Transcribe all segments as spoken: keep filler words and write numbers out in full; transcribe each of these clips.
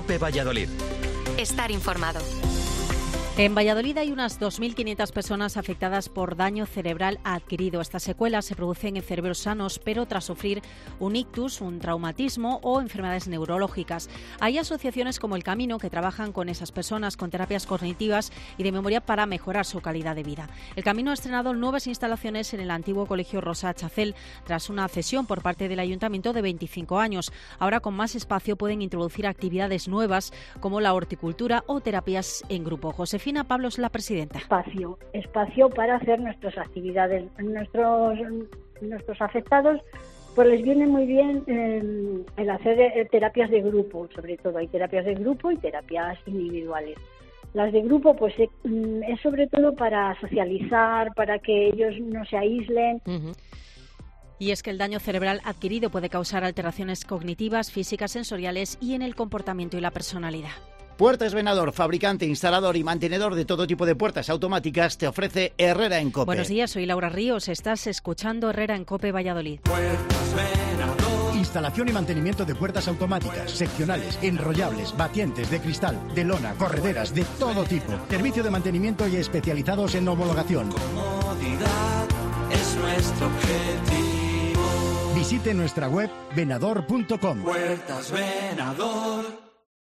COPE Valladolid. Estar informado. En Valladolid hay unas dos mil quinientas personas afectadas por daño cerebral adquirido. Estas secuelas se producen en cerebros sanos, pero tras sufrir un ictus, un traumatismo o enfermedades neurológicas. Hay asociaciones como El Camino que trabajan con esas personas con terapias cognitivas y de memoria para mejorar su calidad de vida. El Camino ha estrenado nuevas instalaciones en el antiguo Colegio Rosa Chacel tras una cesión por parte del Ayuntamiento de veinticinco años. Ahora, con más espacio, pueden introducir actividades nuevas como la horticultura o terapias en grupo. Josefina Pablo es la presidenta. Espacio, espacio para hacer nuestras actividades. Nuestros, nuestros afectados, pues les viene muy bien eh, el hacer eh, terapias de grupo, sobre todo. Hay terapias de grupo y terapias individuales. Las de grupo, pues eh, es sobre todo para socializar, para que ellos no se aíslen. Uh-huh. Y es que el daño cerebral adquirido puede causar alteraciones cognitivas, físicas, sensoriales y en el comportamiento y la personalidad. Puertas Venador, fabricante, instalador y mantenedor de todo tipo de puertas automáticas, te ofrece Herrera en COPE. Buenos días, soy Laura Ríos. Estás escuchando Herrera en COPE Valladolid. Puertas Venador. Instalación y mantenimiento de puertas automáticas, seccionales, enrollables, batientes, de cristal, de lona, correderas, de todo tipo. Servicio de mantenimiento y especializados en homologación. Comodidad es nuestro objetivo. Visite nuestra web venador punto com. Puertas Venador.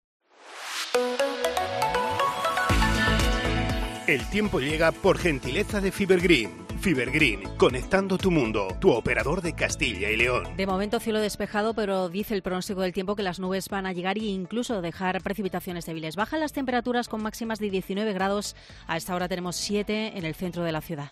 El tiempo llega por gentileza de Fibergreen. Fibergreen, conectando tu mundo, tu operador de Castilla y León. De momento cielo despejado, pero dice el pronóstico del tiempo que las nubes van a llegar e incluso dejar precipitaciones débiles. Bajan las temperaturas con máximas de diecinueve grados. A esta hora tenemos siete en el centro de la ciudad.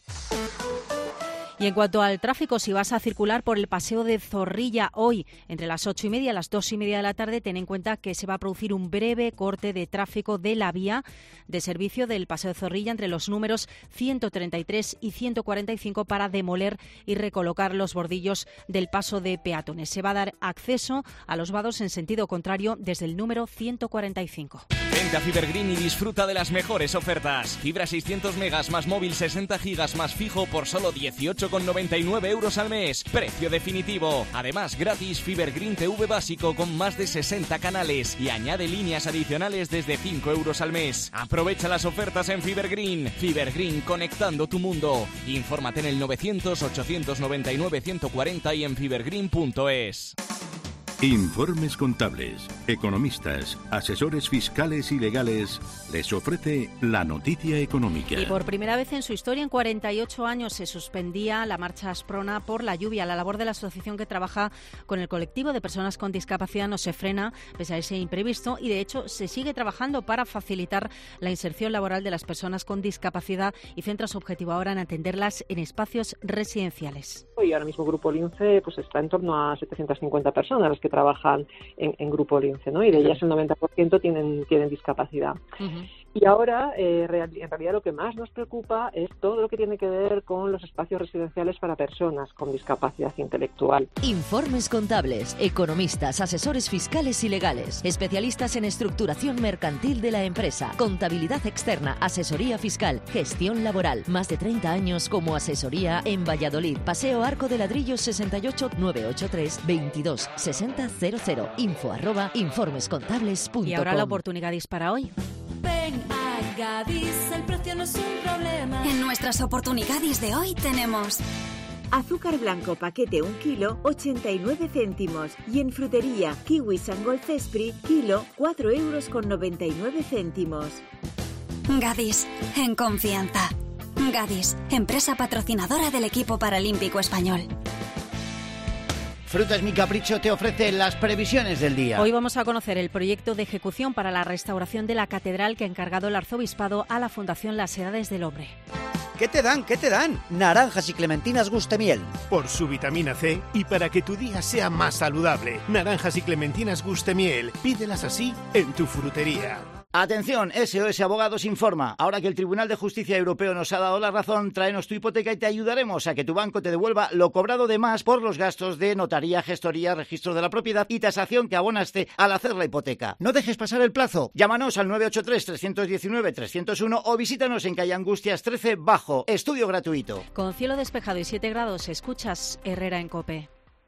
Y en cuanto al tráfico, si vas a circular por el Paseo de Zorrilla hoy, entre las ocho y media y las dos y media de la tarde, ten en cuenta que se va a producir un breve corte de tráfico de la vía de servicio del Paseo de Zorrilla entre los números ciento treinta y tres y ciento cuarenta y cinco para demoler y recolocar los bordillos del paso de peatones. Se va a dar acceso a los vados en sentido contrario desde el número ciento cuarenta y cinco. Vente a Fibergreen y disfruta de las mejores ofertas. Fibra seiscientos megas más móvil sesenta gigas más fijo por solo dieciocho con noventa y nueve euros al mes. Precio definitivo. Además, gratis Fibergreen T V básico con más de sesenta canales y añade líneas adicionales desde cinco euros al mes. Aprovecha las ofertas en Fibergreen. Fibergreen, conectando tu mundo. Infórmate en el novecientos ochocientos noventa y nueve ciento cuarenta y en fibergreen punto es. Informes Contables, economistas, asesores fiscales y legales les ofrece la noticia económica. Y por primera vez en su historia, en cuarenta y ocho años, se suspendía la marcha Asprona por la lluvia. La labor de la asociación que trabaja con el colectivo de personas con discapacidad no se frena pese a ese imprevisto y, de hecho, se sigue trabajando para facilitar la inserción laboral de las personas con discapacidad y centra su objetivo ahora en atenderlas en espacios residenciales. Y ahora mismo Grupo Lince pues está en torno a setecientas cincuenta personas las que trabajan en, en Grupo Lince, ¿no? Y de ellas el noventa por ciento tienen, tienen discapacidad. Uh-huh. Y ahora, eh, real, en realidad, lo que más nos preocupa es todo lo que tiene que ver con los espacios residenciales para personas con discapacidad intelectual. Informes Contables, economistas, asesores fiscales y legales, especialistas en estructuración mercantil de la empresa, contabilidad externa, asesoría fiscal, gestión laboral. Más de treinta años como asesoría en Valladolid. Paseo Arco de Ladrillos sesenta y ocho, novecientos ochenta y tres, veintidós sesenta cero cero. Info arroba informescontables punto com. Y ahora la oportunidad dispara hoy. Ven a Gadis, el precio no es un problema. En nuestras oportunidades de hoy tenemos azúcar blanco paquete un kilo, ochenta y nueve céntimos. Y en frutería, kiwi Sangol Cespri, kilo, cuatro euros con noventa y nueve céntimos. Gadis, en confianza. Gadis, empresa patrocinadora del equipo paralímpico español. Frutas Mi Capricho te ofrece las previsiones del día. Hoy vamos a conocer el proyecto de ejecución para la restauración de la catedral que ha encargado el arzobispado a la Fundación Las Edades del Hombre. ¿Qué te dan? ¿Qué te dan? Naranjas y clementinas Gustemiel. Por su vitamina C y para que tu día sea más saludable. Naranjas y clementinas Gustemiel. Pídelas así en tu frutería. Atención, S O S Abogados informa. Ahora que el Tribunal de Justicia Europeo nos ha dado la razón, tráenos tu hipoteca y te ayudaremos a que tu banco te devuelva lo cobrado de más por los gastos de notaría, gestoría, registro de la propiedad y tasación que abonaste al hacer la hipoteca. No dejes pasar el plazo. Llámanos al nueve ocho tres, tres uno nueve, tres cero uno o visítanos en calle Angustias trece Bajo. Estudio gratuito. Con cielo despejado y siete grados, escuchas Herrera en COPE.